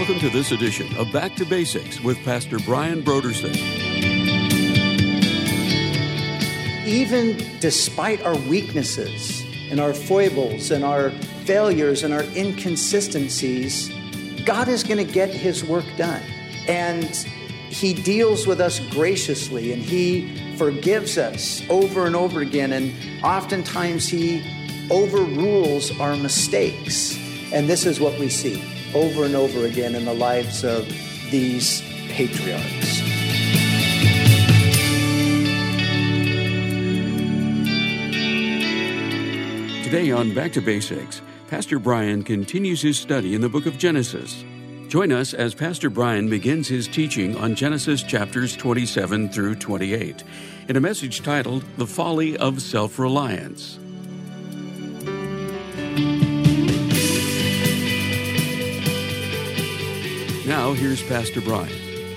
Welcome to this edition of Back to Basics with Pastor Brian Brodersen. Even despite our weaknesses and our foibles and our failures and our inconsistencies, God is going to get his work done. And he deals with us graciously, and he forgives us over and over again. And oftentimes he overrules our mistakes. And this is what we see over and over again in the lives of these patriarchs. Today on Back to Basics, Pastor Brian continues his study in the book of Genesis. Join us as Pastor Brian begins his teaching on Genesis chapters 27 through 28 in a message titled, The Folly of Self-Reliance. Now, here's Pastor Brian.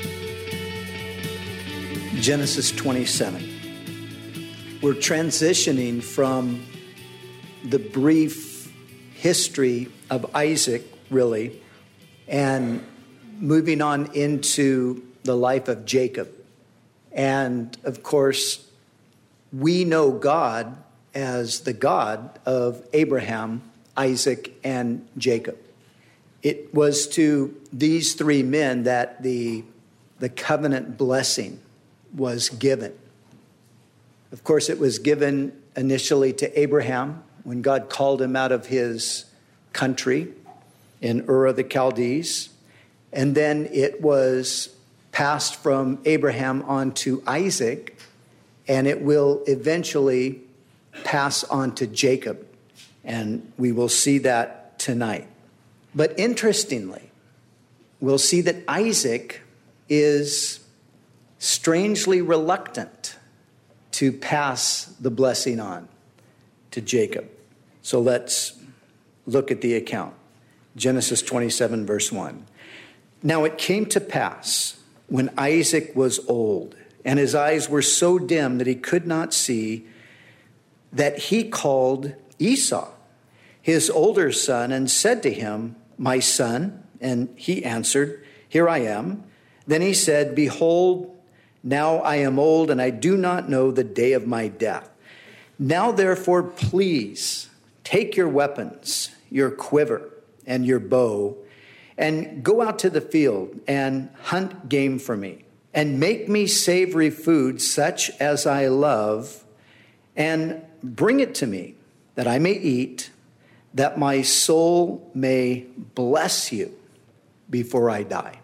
Genesis 27. We're transitioning from the brief history of Isaac, really, and moving on into the life of Jacob. And, of course, we know God as the God of Abraham, Isaac, and Jacob. It was to these three men that the covenant blessing was given. Of course, it was given initially to Abraham when God called him out of his country in Ur of the Chaldees. And then it was passed from Abraham on to Isaac, and it will eventually pass on to Jacob. And we will see that tonight. But interestingly, we'll see that Isaac is strangely reluctant to pass the blessing on to Jacob. So let's look at the account. Genesis 27, verse 1. Now it came to pass when Isaac was old, and his eyes were so dim that he could not see, that he called Esau, his older son, and said to him, My son. And he answered, Here I am. Then he said, Behold, now I am old, and I do not know the day of my death. Now therefore, please take your weapons, your quiver, and your bow, and go out to the field and hunt game for me, and make me savory food such as I love, and bring it to me, that I may eat, that my soul may bless you before I die.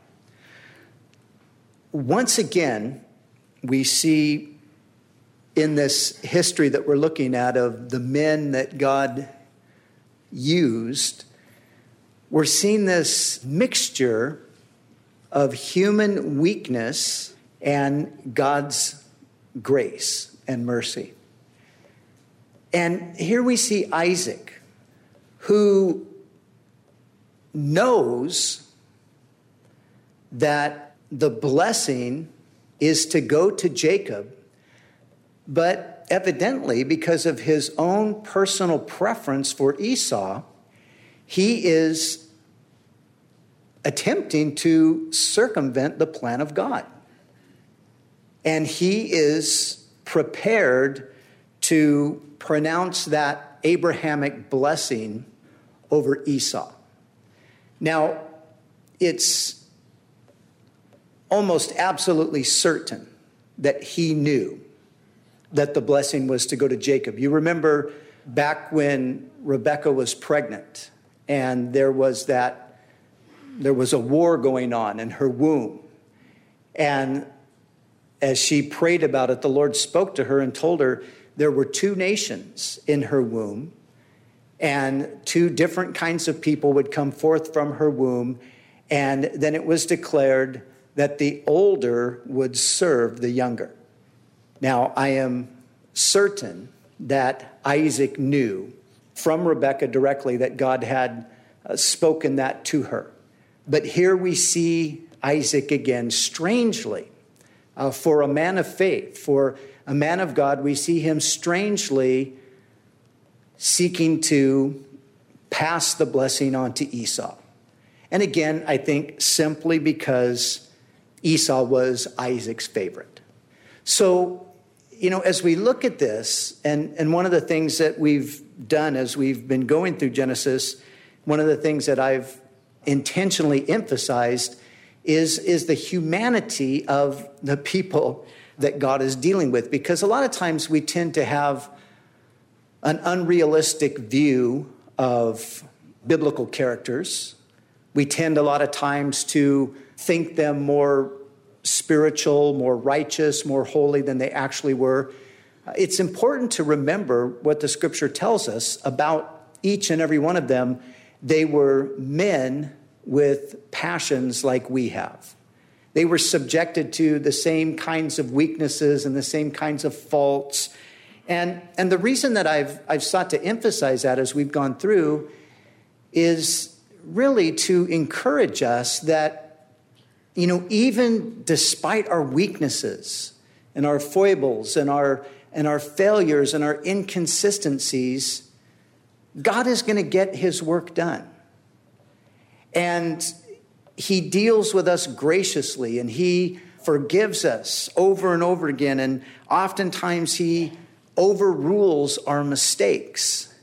Once again, we see in this history that we're looking at of the men that God used, we're seeing this mixture of human weakness and God's grace and mercy. And here we see Isaac, who knows that the blessing is to go to Jacob, but evidently, because of his own personal preference for Esau, he is attempting to circumvent the plan of God. And he is prepared to pronounce that Abrahamic blessing over Esau. Now, it's almost absolutely certain that he knew that the blessing was to go to Jacob. You remember back when Rebekah was pregnant and there was a war going on in her womb. And as she prayed about it, the Lord spoke to her and told her there were two nations in her womb, and two different kinds of people would come forth from her womb. And then it was declared that the older would serve the younger. Now, I am certain that Isaac knew from Rebekah directly that God had spoken that to her. But here we see Isaac again, strangely, for a man of faith, for a man of God, we see him strangely seeking to pass the blessing on to Esau. And again, I think simply because Esau was Isaac's favorite. So, as we look at this, and one of the things that we've done as we've been going through Genesis, one of the things that I've intentionally emphasized is the humanity of the people that God is dealing with. Because a lot of times we tend to have an unrealistic view of biblical characters. We tend a lot of times to think them more spiritual, more righteous, more holy than they actually were. It's important to remember what the scripture tells us about each and every one of them. They were men with passions like we have. They were subjected to the same kinds of weaknesses and the same kinds of faults. And the reason that I've sought to emphasize that as we've gone through is really to encourage us that, even despite our weaknesses and our foibles and our failures and our inconsistencies, God is going to get his work done. And he deals with us graciously, and he forgives us over and over again. And oftentimes he overrules our mistakes.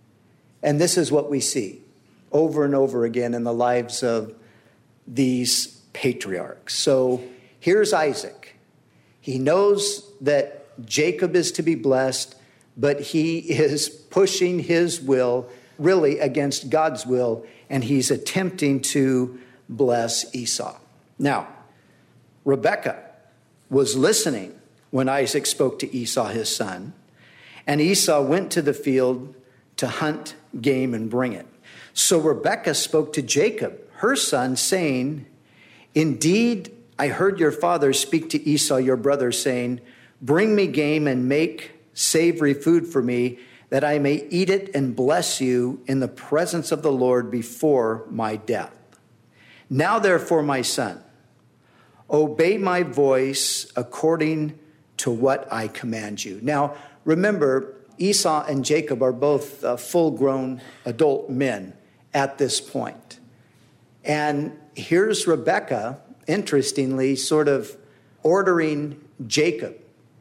And this is what we see over and over again in the lives of these patriarchs. So here's Isaac. He knows that Jacob is to be blessed, but he is pushing his will really against God's will, and he's attempting to bless Esau. Now, Rebekah was listening when Isaac spoke to Esau, his son, and Esau went to the field to hunt game and bring it. So Rebekah spoke to Jacob, her son, saying, "Indeed, I heard your father speak to Esau, your brother, saying, 'Bring me game and make savory food for me, that I may eat it and bless you in the presence of the Lord before my death. Now, therefore, my son, obey my voice according to what I command you.'" Now, remember, Esau and Jacob are both full-grown adult men at this point. And here's Rebekah, interestingly, sort of ordering Jacob.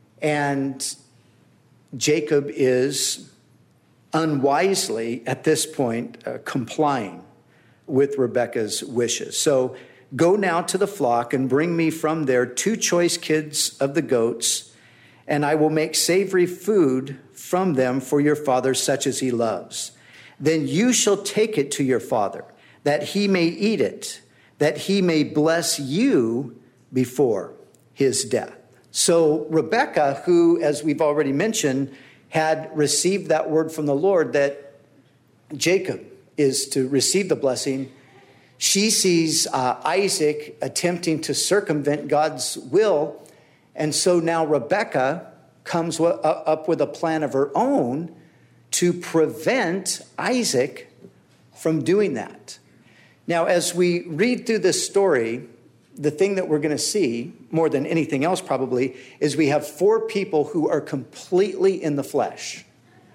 And Jacob is unwisely, at this point, complying with Rebekah's wishes. "So go now to the flock and bring me from there 2 choice kids of the goats, and I will make savory food from them for your father, such as he loves. Then you shall take it to your father, that he may eat it, that he may bless you before his death." So Rebekah, who, as we've already mentioned, had received that word from the Lord that Jacob is to receive the blessing, she sees Isaac attempting to circumvent God's will. And so now Rebekah comes up with a plan of her own to prevent Isaac from doing that. Now, as we read through this story, the thing that we're going to see, more than anything else probably, is we have 4 people who are completely in the flesh.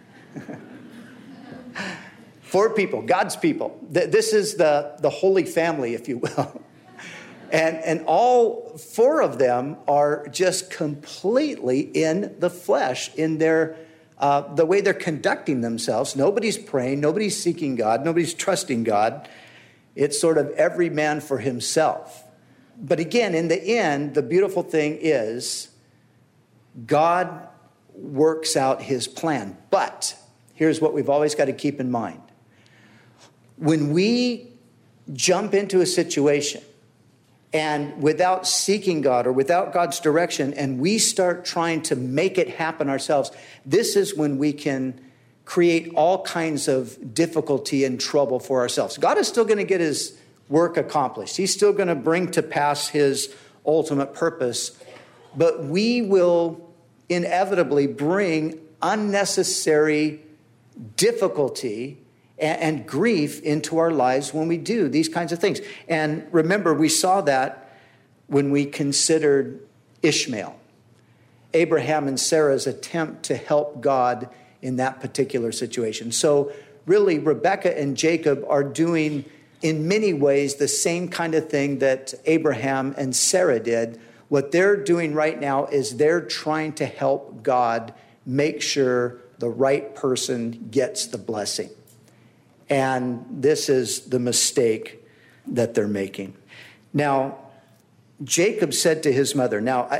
4 people, God's people. This is the Holy Family, if you will. And all 4 of them are just completely in the flesh, in their the way they're conducting themselves. Nobody's praying, nobody's seeking God, nobody's trusting God. It's sort of every man for himself. But again, in the end, the beautiful thing is God works out his plan. But here's what we've always got to keep in mind. When we jump into a situation and without seeking God or without God's direction, and we start trying to make it happen ourselves, this is when we can create all kinds of difficulty and trouble for ourselves. God is still going to get his work accomplished. He's still going to bring to pass his ultimate purpose, but we will inevitably bring unnecessary difficulty and grief into our lives when we do these kinds of things. And remember, we saw that when we considered Ishmael, Abraham and Sarah's attempt to help God in that particular situation. So really, Rebekah and Jacob are doing in many ways the same kind of thing that Abraham and Sarah did. What they're doing right now is they're trying to help God make sure the right person gets the blessing. And this is the mistake that they're making. Now, Jacob said to his mother, now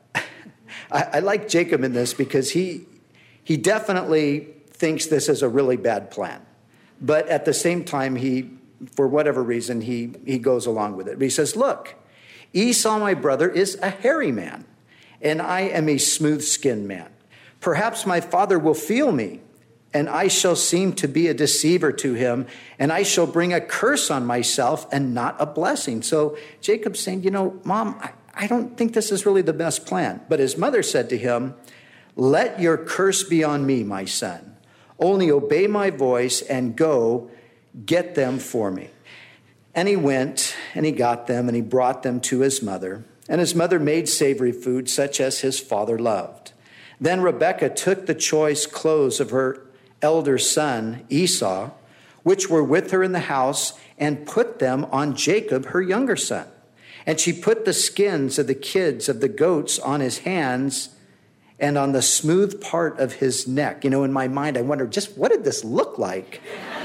I like Jacob in this because he definitely thinks this is a really bad plan. But at the same time, for whatever reason, he goes along with it. But he says, look, Esau, my brother, is a hairy man, and I am a smooth-skinned man. Perhaps my father will feel me, and I shall seem to be a deceiver to him, and I shall bring a curse on myself and not a blessing. So Jacob's saying, Mom, I don't think this is really the best plan. But his mother said to him, let your curse be on me, my son. Only obey my voice and go get them for me. And he went and he got them and he brought them to his mother. And his mother made savory food such as his father loved. Then Rebekah took the choice clothes of her elder son Esau, which were with her in the house, and put them on Jacob, her younger son. And she put the skins of the kids of the goats on his hands and on the smooth part of his neck. In my mind, I wonder, just what did this look like?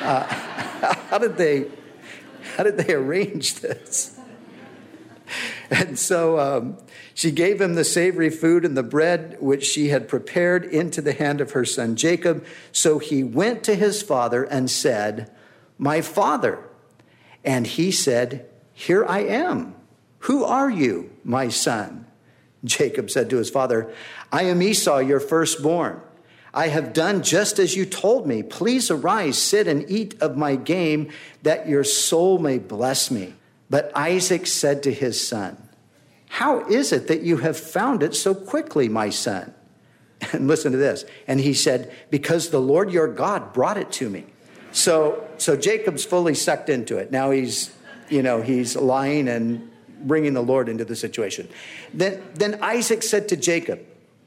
How did they arrange this? And so she gave him the savory food and the bread which she had prepared into the hand of her son Jacob. So he went to his father and said, my father. And he said, here I am. Who are you, my son? Jacob said to his father, I am Esau, your firstborn. I have done just as you told me. Please arise, sit and eat of my game, that your soul may bless me. But Isaac said to his son, how is it that you have found it so quickly, my son? And listen to this. And he said, because the Lord your God brought it to me. So Jacob's fully sucked into it. Now he's lying and bringing the Lord into the situation. Then Isaac said to Jacob,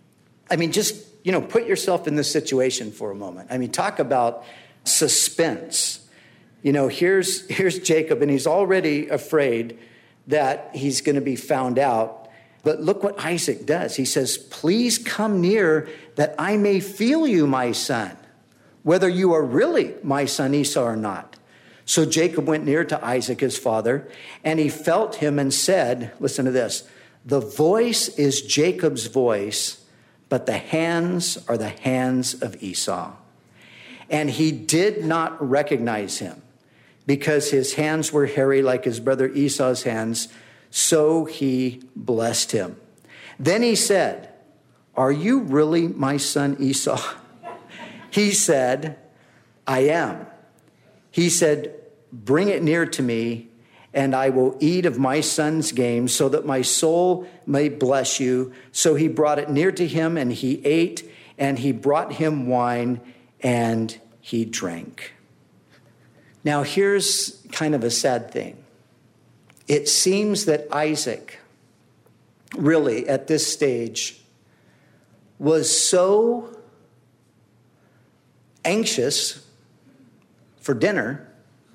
put yourself in this situation for a moment. Talk about suspense. Here's Jacob, and he's already afraid that he's going to be found out. But look what Isaac does. He says, please come near that I may feel you, my son, whether you are really my son Esau or not. So Jacob went near to Isaac, his father, and he felt him and said, listen to this, the voice is Jacob's voice, but the hands are the hands of Esau. And he did not recognize him because his hands were hairy like his brother Esau's hands. So he blessed him. Then he said, are you really my son Esau? He said, I am. He said, bring it near to me, and I will eat of my son's game so that my soul may bless you. So he brought it near to him, and he ate, and he brought him wine, and he drank. Now, here's kind of a sad thing. It seems that Isaac, really, at this stage, was so anxious for dinner.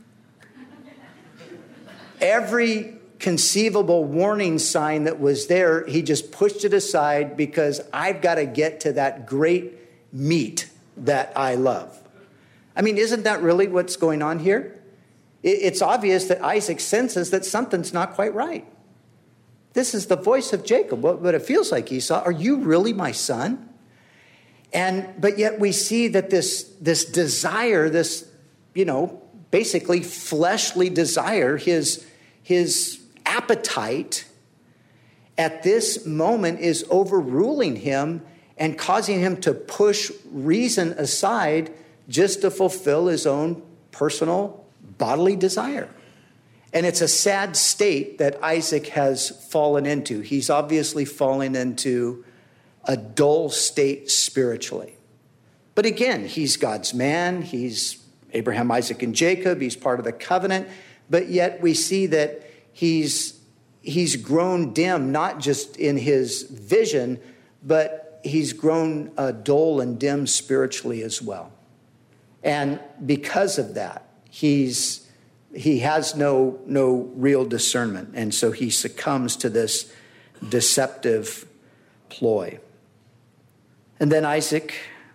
Every conceivable warning sign that was there, he just pushed it aside because I've got to get to that great meat that I love. Isn't that really what's going on here? It's obvious that Isaac senses that something's not quite right. This is the voice of Jacob, but it feels like Esau. Are you really my son? But yet we see that this desire, this, basically fleshly desire, his appetite at this moment is overruling him and causing him to push reason aside just to fulfill his own personal bodily desire. And it's a sad state that Isaac has fallen into. He's obviously fallen into a dull state spiritually. But again, he's God's man. He's Abraham, Isaac, and Jacob. He's part of the covenant. But yet we see that he's grown dim, not just in his vision, but he's grown dull and dim spiritually as well. And because of that, he's he has no real discernment. And so he succumbs to this deceptive ploy. And then Isaac,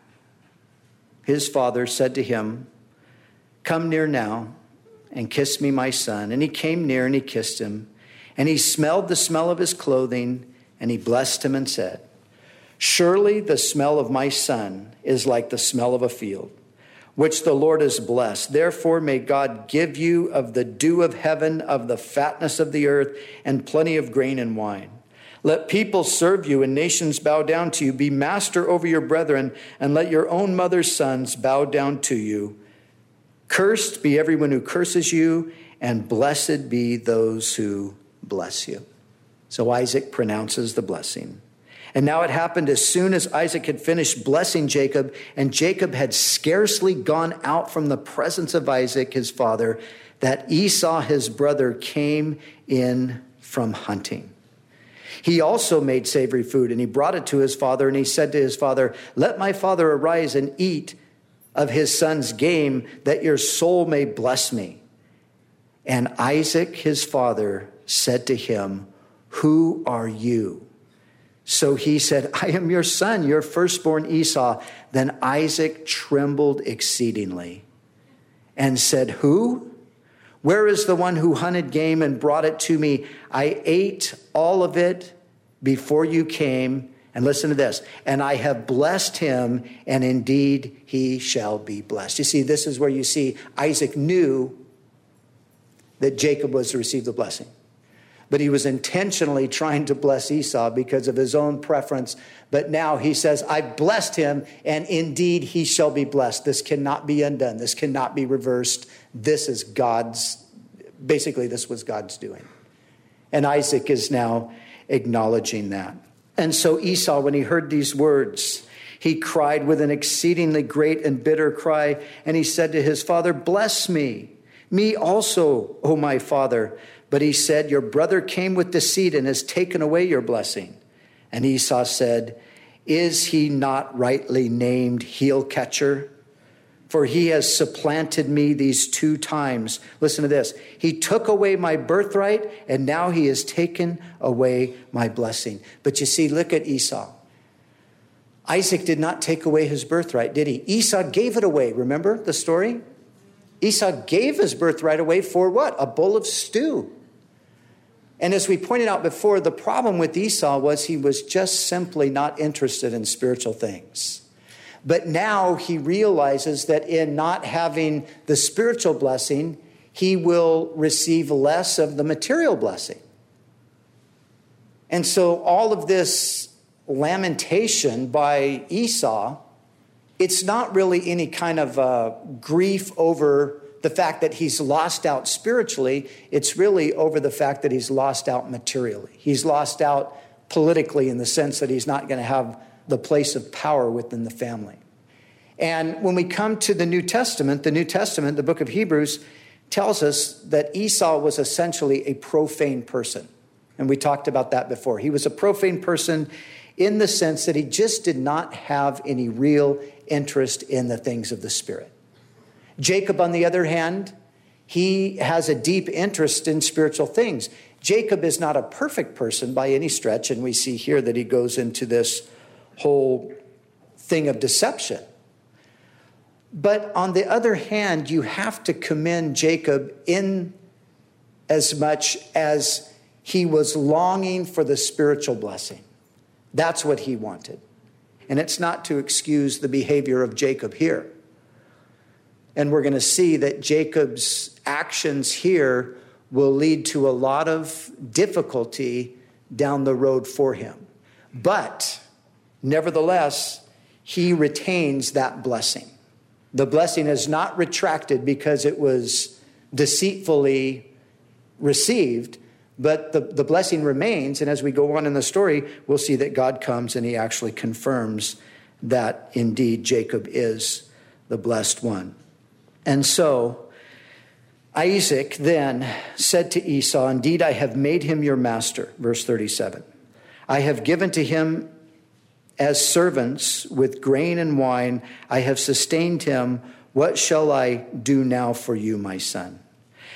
his father, said to him, "Come near now and kiss me, my son." And he came near and he kissed him. And he smelled the smell of his clothing, and he blessed him and said, "Surely the smell of my son is like the smell of a field, which the Lord has blessed. Therefore may God give you of the dew of heaven, of the fatness of the earth, and plenty of grain and wine. Let people serve you and nations bow down to you. Be master over your brethren, and let your own mother's sons bow down to you. Cursed be everyone who curses you, and blessed be those who bless you." So Isaac pronounces the blessing. And now it happened as soon as Isaac had finished blessing Jacob, and Jacob had scarcely gone out from the presence of Isaac, his father, that Esau, his brother, came in from hunting. He also made savory food, and he brought it to his father, and he said to his father, "Let my father arise and eat of his son's game, that your soul may bless me." And Isaac, his father, said to him, "Who are you?" So he said, "I am your son, your firstborn Esau." Then Isaac trembled exceedingly and said, "Who? Where is the one who hunted game and brought it to me? I ate all of it before you came." And listen to this. "And I have blessed him, and indeed he shall be blessed." You see, this is where you see Isaac knew that Jacob was to receive the blessing. But he was intentionally trying to bless Esau because of his own preference. But now he says, "I blessed him, and indeed he shall be blessed." This cannot be undone. This cannot be reversed. This is basically this was God's doing. And Isaac is now acknowledging that. And so Esau, when he heard these words, he cried with an exceedingly great and bitter cry. And he said to his father, "Bless me also, O my father." But he said, "Your brother came with deceit and has taken away your blessing." And Esau said, "Is he not rightly named heel catcher? For he has supplanted me these 2 times. Listen to this. He took away my birthright, and now he has taken away my blessing." But you see, look at Esau. Isaac did not take away his birthright, did he? Esau gave it away. Remember the story? Esau gave his birthright away for what? A bowl of stew. And as we pointed out before, the problem with Esau was he was just simply not interested in spiritual things. But now he realizes that in not having the spiritual blessing, he will receive less of the material blessing. And so all of this lamentation by Esau, it's not really any kind of grief over the fact that he's lost out spiritually. It's really over the fact that he's lost out materially. He's lost out politically in the sense that he's not going to have the place of power within the family. And when we come to the New Testament, the book of Hebrews tells us that Esau was essentially a profane person. And we talked about that before. He was a profane person in the sense that he just did not have any real interest in the things of the Spirit. Jacob, on the other hand, he has a deep interest in spiritual things. Jacob is not a perfect person by any stretch, and we see here that he goes into this whole thing of deception. But on the other hand, you have to commend Jacob in as much as he was longing for the spiritual blessing. That's what he wanted. And it's not to excuse the behavior of Jacob here. And we're going to see that Jacob's actions here will lead to a lot of difficulty down the road for him. But nevertheless, he retains that blessing. The blessing is not retracted because it was deceitfully received, but the blessing remains. And as we go on in the story, we'll see that God comes and he actually confirms that indeed Jacob is the blessed one. And so Isaac then said to Esau, "Indeed, I have made him your master." Verse 37. "I have given to him as servants with grain and wine. I have sustained him. What shall I do now for you, my son?"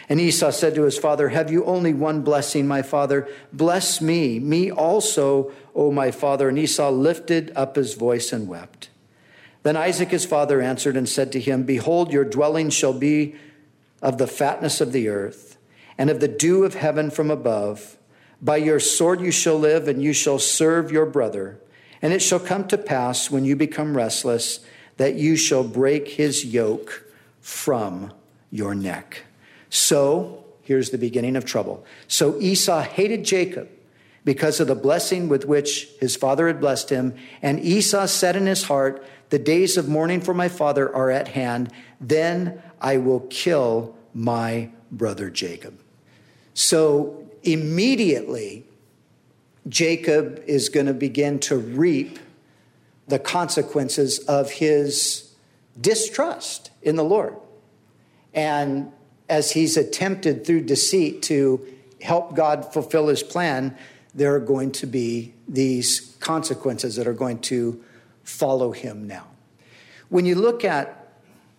And Esau said to his father, have you only one blessing, my father? Bless me also, O my father. And Esau lifted up his voice and wept. Then Isaac his father answered and said to him, behold, your dwelling shall be of the fatness of the earth, and of the dew of heaven from above. By your sword you shall live, and you shall serve your brother. And it shall come to pass, when you become restless, that you shall break his yoke from your neck. So, here's the beginning of trouble. So Esau hated Jacob because of the blessing with which his father had blessed him. And Esau said in his heart, the days of mourning for my father are at hand. Then I will kill my brother Jacob. So immediately, Jacob is going to begin to reap the consequences of his distrust in the Lord. And as he's attempted through deceit to help God fulfill his plan, there are going to be these consequences that are going to follow him now. When you look at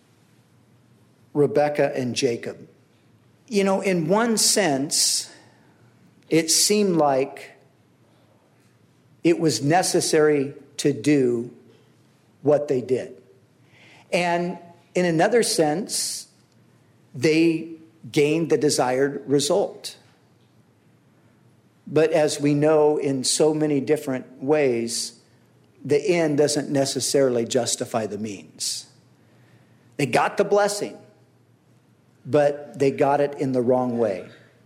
Rebekah and Jacob, in one sense, it seemed like it was necessary to do what they did. And in another sense, they gained the desired result. But as we know in so many different ways, the end doesn't necessarily justify the means. They got the blessing, but they got it in the wrong way.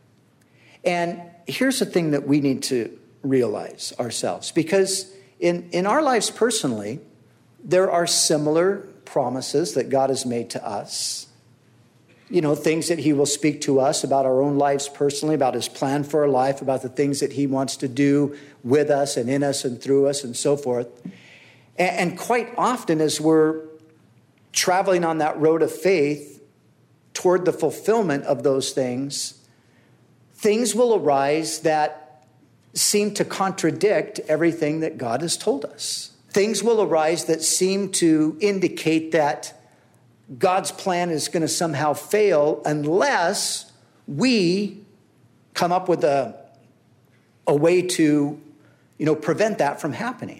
And here's the thing that we need to realize ourselves, because in our lives personally, there are similar promises that God has made to us. Things that he will speak to us about our own lives personally, about his plan for our life, about the things that he wants to do with us and in us and through us and so forth. And quite often as we're traveling on that road of faith toward the fulfillment of those things, things will arise that seem to contradict everything that God has told us. Things will arise that seem to indicate that God's plan is going to somehow fail unless we come up with a way to, prevent that from happening.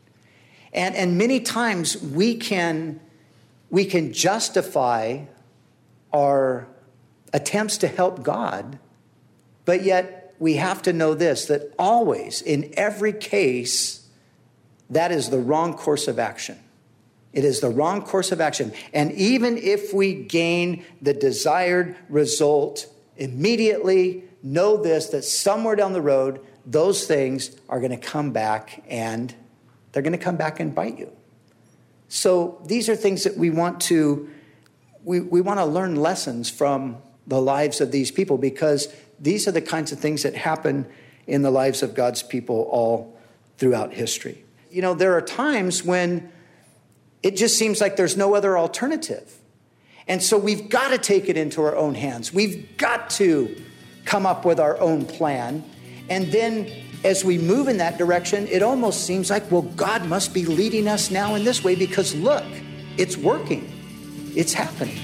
And many times we can justify our attempts to help God, but yet we have to know this, that always, in every case, that is the wrong course of action. It is the wrong course of action. And even if we gain the desired result immediately, know this, that somewhere down the road, those things are going to come back and they're going to come back and bite you. So these are things that we want to learn lessons from the lives of these people, because these are the kinds of things that happen in the lives of God's people all throughout history. There are times when it just seems like there's no other alternative. And so we've got to take it into our own hands. We've got to come up with our own plan. And then as we move in that direction, it almost seems like, well, God must be leading us now in this way because look, it's working. It's happening.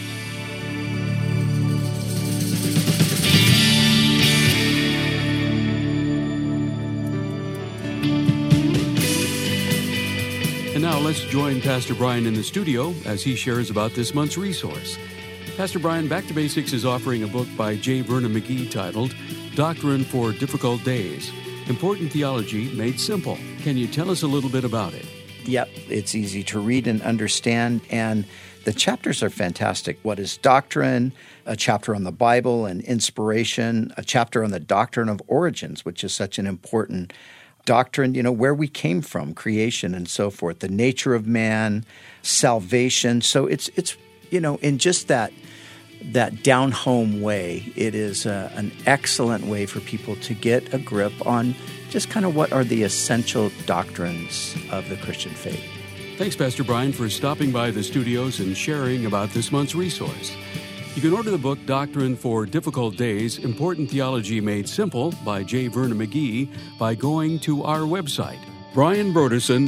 And now let's join Pastor Brian in the studio as he shares about this month's resource. Pastor Brian, Back to Basics is offering a book by J. Vernon McGee titled Doctrine for Difficult Days, Important Theology Made Simple. Can you tell us a little bit about it? Yep, it's easy to read and understand, and the chapters are fantastic. What is doctrine? A chapter on the Bible and inspiration, a chapter on the doctrine of origins, which is such an important doctrine, where we came from, creation and so forth, the nature of man, salvation. So it's in just that down-home way, it is an excellent way for people to get a grip on just kind of what are the essential doctrines of the Christian faith. Thanks, Pastor Brian, for stopping by the studios and sharing about this month's resource. You can order the book Doctrine for Difficult Days, Important Theology Made Simple by J. Vernon McGee by going to our website,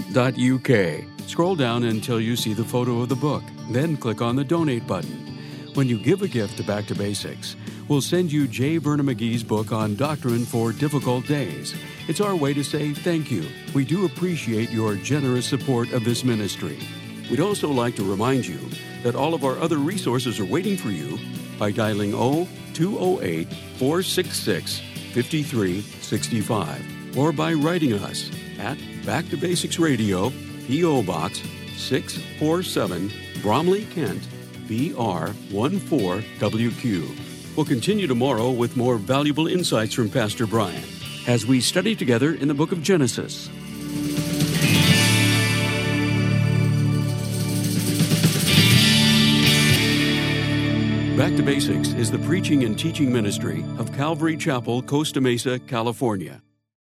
brianbroderson.uk. Scroll down until you see the photo of the book, then click on the Donate button. When you give a gift to Back to Basics, we'll send you J. Vernon McGee's book on Doctrine for Difficult Days. It's our way to say thank you. We do appreciate your generous support of this ministry. We'd also like to remind you that all of our other resources are waiting for you by dialing 0208-466-5365 or by writing us at Back to Basics Radio, P.O. Box 647, Bromley, Kent, BR 14WQ. We'll continue tomorrow with more valuable insights from Pastor Brian as we study together in the book of Genesis. Back to Basics is the preaching and teaching ministry of Calvary Chapel, Costa Mesa, California.